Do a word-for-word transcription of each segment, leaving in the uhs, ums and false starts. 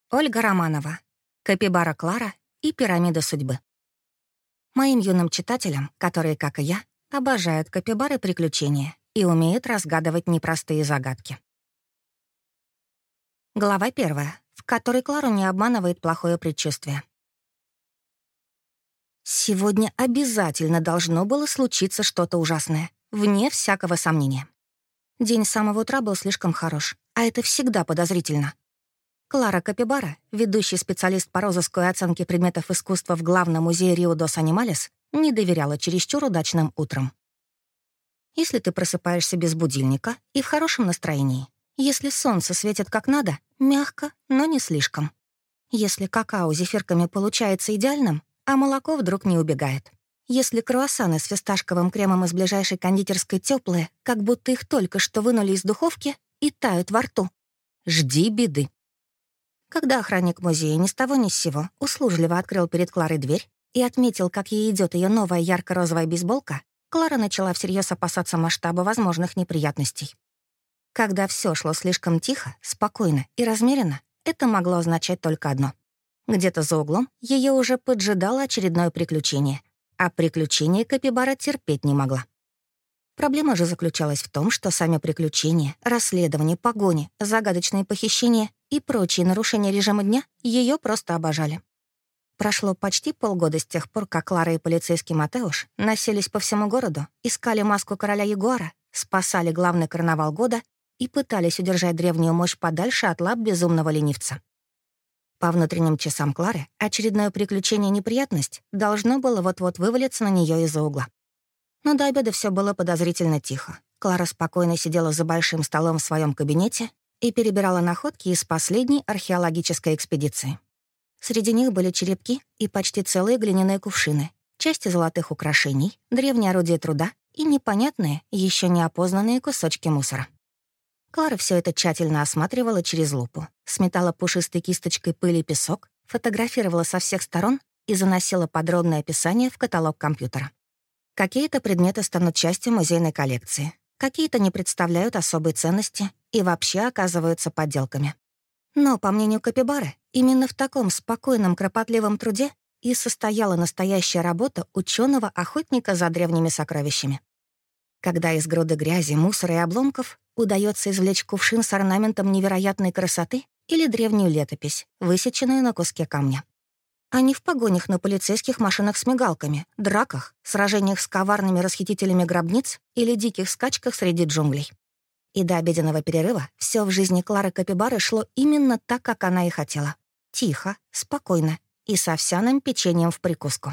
Ольга Романова. Капибара Клара и пирамида судьбы. Моим юным читателям, которые, как и я, обожают капибары приключения и умеют разгадывать непростые загадки. Глава первая, в которой Клару не обманывает плохое предчувствие. Сегодня обязательно должно было случиться что-то ужасное, вне всякого сомнения. День с самого утра был слишком хорош, а это всегда подозрительно. Клара Капибара, ведущий специалист по розыску и оценке предметов искусства в главном музее Рио-дос-Анималес, не доверяла чересчур удачным утрам. Если ты просыпаешься без будильника и в хорошем настроении, если солнце светит как надо, мягко, но не слишком, если какао с зефирками получается идеальным, а молоко вдруг не убегает, если круассаны с фисташковым кремом из ближайшей кондитерской теплые, как будто их только что вынули из духовки и тают во рту, жди беды. Когда охранник музея ни с того ни с сего услужливо открыл перед Кларой дверь и отметил, как ей идет ее новая ярко-розовая бейсболка, Клара начала всерьез опасаться масштаба возможных неприятностей. Когда все шло слишком тихо, спокойно и размеренно, это могло означать только одно. Где-то за углом ее уже поджидало очередное приключение, а приключение Капибара терпеть не могла. Проблема же заключалась в том, что сами приключения, расследования, погони, загадочные похищения и прочие нарушения режима дня ее просто обожали. Прошло почти полгода с тех пор, как Клара и полицейский Матеуш носились по всему городу, искали маску короля Ягуара, спасали главный карнавал года и пытались удержать древнюю мощь подальше от лап безумного ленивца. По внутренним часам Клары очередное приключение-неприятность должно было вот-вот вывалиться на нее из-за угла. Но до обеда все было подозрительно тихо. Клара спокойно сидела за большим столом в своем кабинете и перебирала находки из последней археологической экспедиции. Среди них были черепки и почти целые глиняные кувшины, части золотых украшений, древние орудия труда и непонятные, еще не опознанные кусочки мусора. Клара все это тщательно осматривала через лупу, сметала пушистой кисточкой пыль и песок, фотографировала со всех сторон и заносила подробное описание в каталог компьютера. Какие-то предметы станут частью музейной коллекции, какие-то не представляют особой ценности и вообще оказываются подделками. Но, по мнению Капибары, именно в таком спокойном, кропотливом труде и состояла настоящая работа ученого-охотника за древними сокровищами. Когда из груды грязи, мусора и обломков удается извлечь кувшин с орнаментом невероятной красоты или древнюю летопись, высеченную на куске камня. А не в погонях на полицейских машинах с мигалками, драках, сражениях с коварными расхитителями гробниц или диких скачках среди джунглей. И до обеденного перерыва все в жизни Клары Капибары шло именно так, как она и хотела. Тихо, спокойно и с овсяным печеньем в прикуску.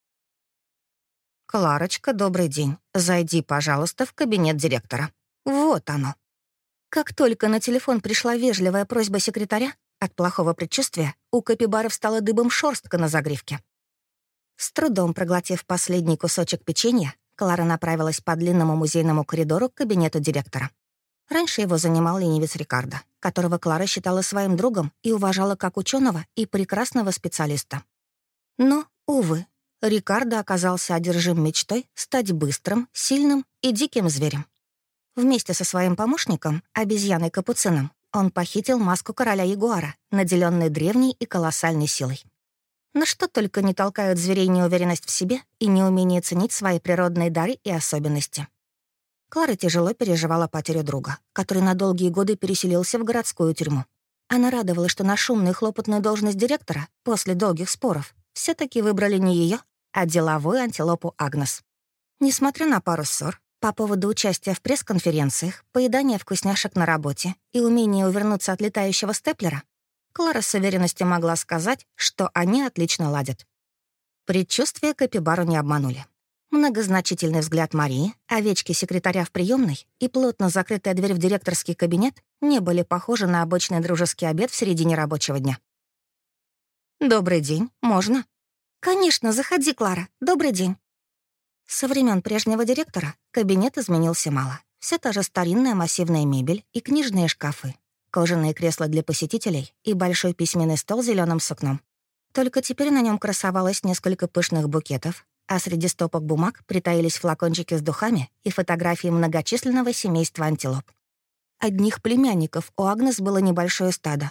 «Кларочка, добрый день. Зайди, пожалуйста, в кабинет директора». Вот оно. Как только на телефон пришла вежливая просьба секретаря, от плохого предчувствия у Капибары встала дыбом шорстка на загривке. С трудом проглотив последний кусочек печенья, Клара направилась по длинному музейному коридору к кабинету директора. Раньше его занимал ленивец Рикардо, которого Клара считала своим другом и уважала как ученого и прекрасного специалиста. Но, увы, Рикардо оказался одержим мечтой стать быстрым, сильным и диким зверем. Вместе со своим помощником, обезьяной-капуцином, он похитил маску короля Ягуара, наделенной древней и колоссальной силой. На что только не толкают зверей неуверенность в себе и неумение ценить свои природные дары и особенности. Клара тяжело переживала потерю друга, который на долгие годы переселился в городскую тюрьму. Она радовалась, что на шумную хлопотную должность директора после долгих споров все таки выбрали не ее, а деловую антилопу Агнес. Несмотря на пару ссор по поводу участия в пресс-конференциях, поедания вкусняшек на работе и умения увернуться от летающего степлера, Клара с уверенностью могла сказать, что они отлично ладят. Предчувствия Капибару не обманули. Многозначительный взгляд Марии, овечки секретаря в приемной и плотно закрытая дверь в директорский кабинет не были похожи на обычный дружеский обед в середине рабочего дня. «Добрый день, можно?» «Конечно, заходи, Клара. Добрый день». Со времен прежнего директора кабинет изменился мало. Все та же старинная массивная мебель и книжные шкафы, кожаные кресла для посетителей и большой письменный стол с зеленым сукном. Только теперь на нем красовалось несколько пышных букетов, а среди стопок бумаг притаились флакончики с духами и фотографии многочисленного семейства антилоп. Одних племянников у Агнес было небольшое стадо,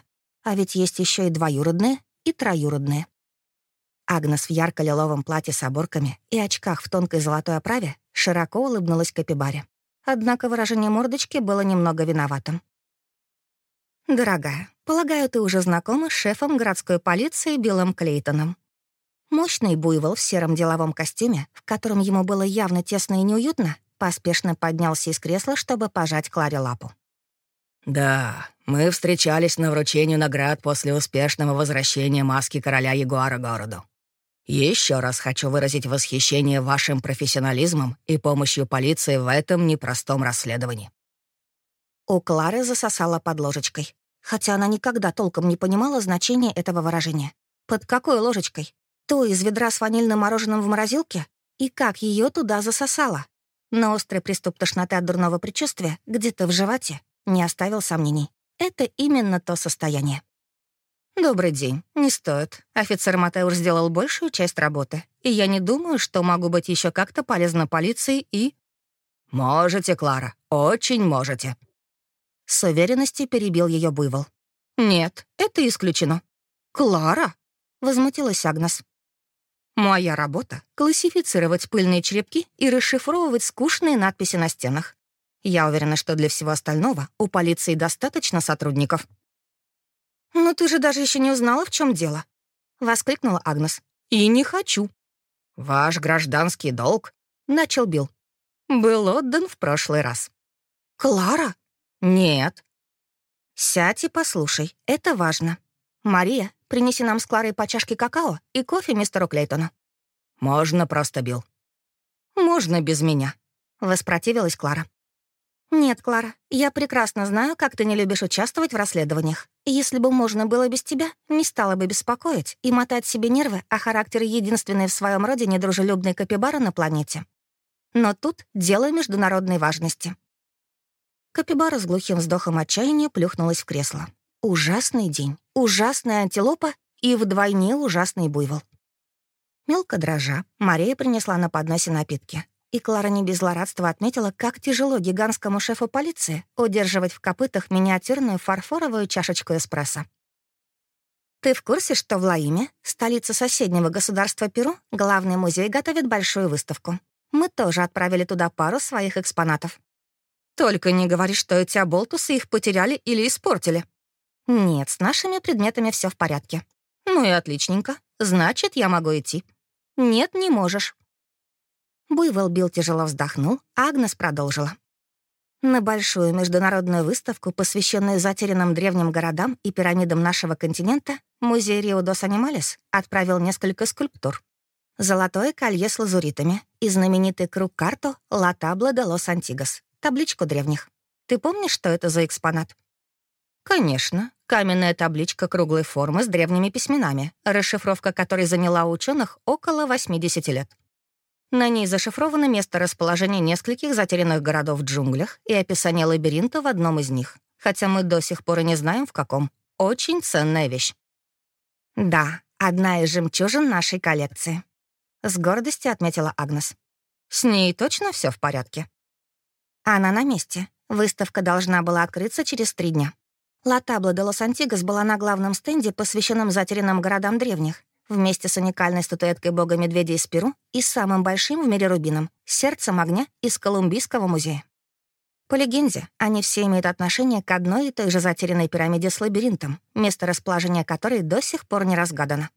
А ведь есть еще и двоюродные, и троюродные. Агнес в ярко-лиловом платье с оборками и очках в тонкой золотой оправе широко улыбнулась Капибаре. Однако выражение мордочки было немного виноватым. «Дорогая, полагаю, ты уже знакома с шефом городской полиции Биллом Клейтоном». Мощный буйвол в сером деловом костюме, в котором ему было явно тесно и неуютно, поспешно поднялся из кресла, чтобы пожать Кларе лапу. «Да, мы встречались на вручении наград после успешного возвращения маски короля Ягуара городу. Еще раз хочу выразить восхищение вашим профессионализмом и помощью полиции в этом непростом расследовании». У Клары засосала под ложечкой, хотя она никогда толком не понимала значения этого выражения. Под какой ложечкой? То из ведра с ванильным мороженым в морозилке? И как ее туда засосало? Но острый приступ тошноты от дурного предчувствия где-то в животе не оставил сомнений. Это именно то состояние. «Добрый день. Не стоит. Офицер Матеур сделал большую часть работы, и я не думаю, что могу быть еще как-то полезна полиции и...» «Можете, Клара, очень можете». С уверенностью перебил ее буйвол. «Нет, это исключено». «Клара?» — возмутилась Агнес. «Моя работа — классифицировать пыльные черепки и расшифровывать скучные надписи на стенах. Я уверена, что для всего остального у полиции достаточно сотрудников». «Но ты же даже еще не узнала, в чем дело», — воскликнула Агнес. «И не хочу». «Ваш гражданский долг», — начал Билл, — «был отдан в прошлый раз». «Клара?» «Нет». «Сядь и послушай, это важно. Мария, принеси нам с Кларой по чашке какао и кофе мистеру Клейтону». «Можно просто, Билл». «Можно без меня», — воспротивилась Клара. «Нет, Клара, я прекрасно знаю, как ты не любишь участвовать в расследованиях. Если бы можно было без тебя, не стала бы беспокоить и мотать себе нервы о характере единственной в своем роде недружелюбной капибары на планете. Но тут дело международной важности». Капибара с глухим вздохом отчаяния плюхнулась в кресло. Ужасный день, ужасная антилопа и вдвойне ужасный буйвол. Мелко дрожа, Мария принесла на подносе напитки. И Клара не без злорадства отметила, как тяжело гигантскому шефу полиции удерживать в копытах миниатюрную фарфоровую чашечку эспрессо. «Ты в курсе, что в Лаиме, столице соседнего государства Перу, главный музей готовит большую выставку? Мы тоже отправили туда пару своих экспонатов». «Только не говори, что эти оболтусы их потеряли или испортили». «Нет, с нашими предметами все в порядке». «Ну и отличненько. Значит, я могу идти». «Нет, не можешь». Буйвол Билл тяжело вздохнул, а Агнес продолжила. На большую международную выставку, посвященную затерянным древним городам и пирамидам нашего континента, музей Рио-дос-Анималес отправил несколько скульптур. Золотое колье с лазуритами и знаменитый круг-карту «Ла Табла де лос Антигос», табличку древних. Ты помнишь, что это за экспонат? Конечно, каменная табличка круглой формы с древними письменами, расшифровка которой заняла у ученых около восьмидесяти лет. На ней зашифровано место расположения нескольких затерянных городов в джунглях и описание лабиринта в одном из них, хотя мы до сих пор и не знаем, в каком. Очень ценная вещь. Да, одна из жемчужин нашей коллекции. С гордостью отметила Агнес. С ней точно все в порядке? Она на месте. Выставка должна была открыться через три дня. Ла Табла де лос Антигос была на главном стенде, посвященном затерянным городам древних, вместе с уникальной статуэткой бога-медведя из Перу и самым большим в мире рубином — сердцем огня из Колумбийского музея. По легенде, они все имеют отношение к одной и той же затерянной пирамиде с лабиринтом, место расположения которой до сих пор не разгадано.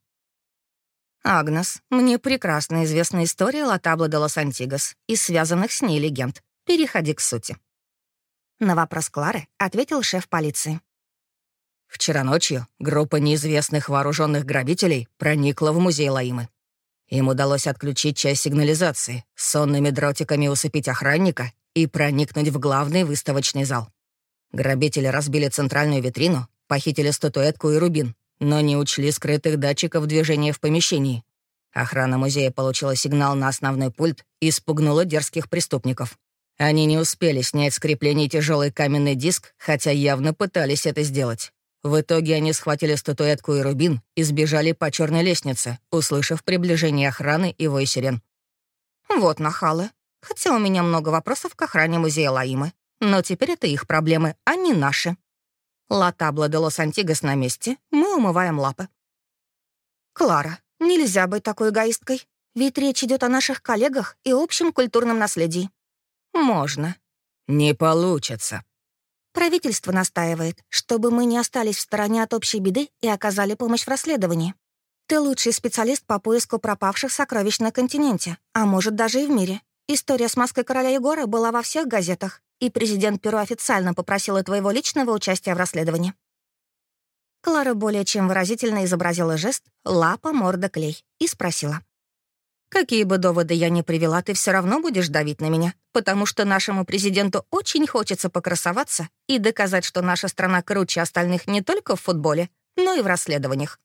«Агнес, мне прекрасно известна история Ла Табла де лос Антигос и связанных с ней легенд. Переходи к сути». На вопрос Клары ответил шеф полиции. Вчера ночью группа неизвестных вооруженных грабителей проникла в музей Лаимы. Им удалось отключить часть сигнализации, сонными дротиками усыпить охранника и проникнуть в главный выставочный зал. Грабители разбили центральную витрину, похитили статуэтку и рубин, но не учли скрытых датчиков движения в помещении. Охрана музея получила сигнал на основной пульт и спугнула дерзких преступников. Они не успели снять с креплений тяжелый каменный диск, хотя явно пытались это сделать. В итоге они схватили статуэтку и рубин и сбежали по черной лестнице, услышав приближение охраны и вой сирен. Вот нахалы. Хотя у меня много вопросов к охране музея Лаимы. Но теперь это их проблемы, а не наши. Ла-Табло де Лос-Антигос на месте, мы умываем лапы. Клара, нельзя быть такой эгоисткой, ведь речь идет о наших коллегах и общем культурном наследии. Можно. Не получится. Правительство настаивает, чтобы мы не остались в стороне от общей беды и оказали помощь в расследовании. Ты лучший специалист по поиску пропавших сокровищ на континенте, а может, даже и в мире. История с маской короля Егора была во всех газетах, и президент Перу официально попросила твоего личного участия в расследовании. Клара более чем выразительно изобразила жест «лапа, морда, клей» и спросила. «Какие бы доводы я ни привела, ты все равно будешь давить на меня, потому что нашему президенту очень хочется покрасоваться и доказать, что наша страна круче остальных не только в футболе, но и в расследованиях».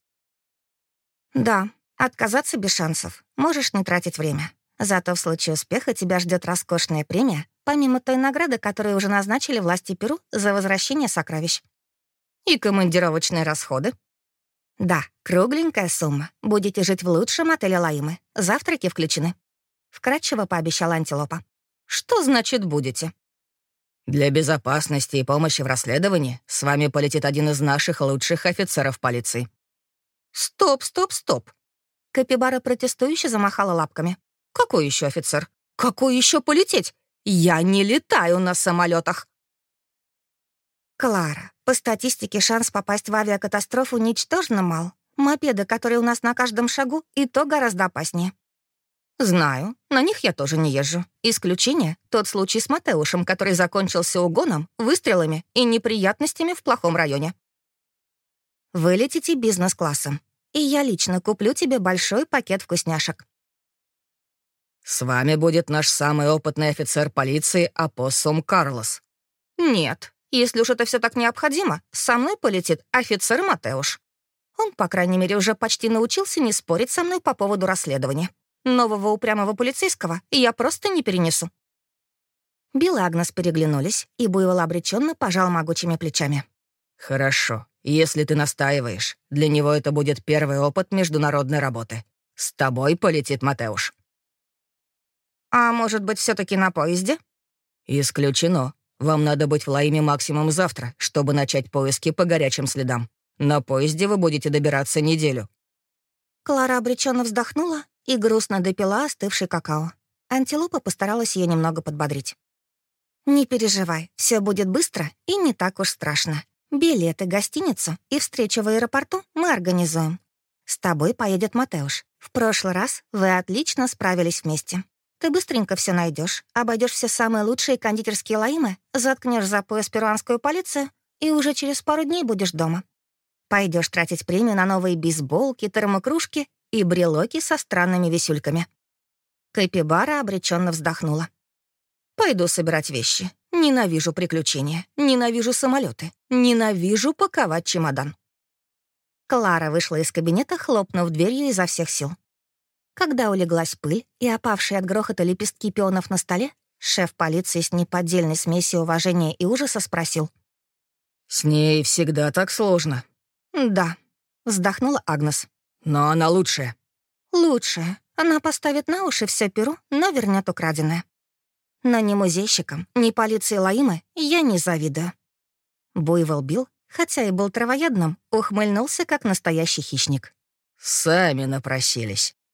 «Да, отказаться без шансов. Можешь не тратить время. Зато в случае успеха тебя ждет роскошная премия, помимо той награды, которую уже назначили власти Перу за возвращение сокровищ. И командировочные расходы. Да, кругленькая сумма. Будете жить в лучшем отеле Лаимы. Завтраки включены. Вкратчиво пообещала Антилопа. Что значит «будете»? Для безопасности и помощи в расследовании с вами полетит один из наших лучших офицеров полиции. Стоп, стоп, стоп. Капибара протестующе замахала лапками. Какой еще офицер? Какой еще полететь? Я не летаю на самолетах. Клара, по статистике шанс попасть в авиакатастрофу ничтожно мал. Мопеды, которые у нас на каждом шагу, и то гораздо опаснее. Знаю, на них я тоже не езжу. Исключение — тот случай с Матеушем, который закончился угоном, выстрелами и неприятностями в плохом районе. Вы летите бизнес-классом, и я лично куплю тебе большой пакет вкусняшек. С вами будет наш самый опытный офицер полиции Апоссум Карлос. Нет, если уж это все так необходимо, со мной полетит офицер Матеуш. Он, по крайней мере, уже почти научился не спорить со мной по поводу расследования. Нового упрямого полицейского я просто не перенесу. Билл и Агнес переглянулись, и Буйвол обреченно пожал могучими плечами. Хорошо, если ты настаиваешь. Для него это будет первый опыт международной работы. С тобой полетит Матеуш. А может быть, все таки на поезде? Исключено. Вам надо быть в Лаиме максимум завтра, чтобы начать поиски по горячим следам. На поезде вы будете добираться неделю. Клара обреченно вздохнула и грустно допила остывший какао. Антилопа постаралась ее немного подбодрить. «Не переживай, все будет быстро и не так уж страшно. Билеты, гостиницу и встречу в аэропорту мы организуем. С тобой поедет Матеуш. В прошлый раз вы отлично справились вместе. Ты быстренько все найдешь, обойдешь все самые лучшие кондитерские Лаимы, заткнешь за пояс перуанскую полицию и уже через пару дней будешь дома. Пойдешь тратить премию на новые бейсболки, термокружки и брелоки со странными висюльками». Капибара обреченно вздохнула. «Пойду собирать вещи. Ненавижу приключения, ненавижу самолеты, ненавижу паковать чемодан». Клара вышла из кабинета, хлопнув дверью изо всех сил. Когда улеглась пыль и опавшие от грохота лепестки пионов на столе, шеф полиции с неподдельной смесью уважения и ужаса спросил. «С ней всегда так сложно». «Да», — вздохнула Агнес. «Но она лучшая». «Лучшая. Она поставит на уши все Перу, но вернет украденное. Но ни музейщикам, ни полиции Лаимы я не завидую». Буйвол Билл, хотя и был травоядным, ухмыльнулся, как настоящий хищник. «Сами напросились».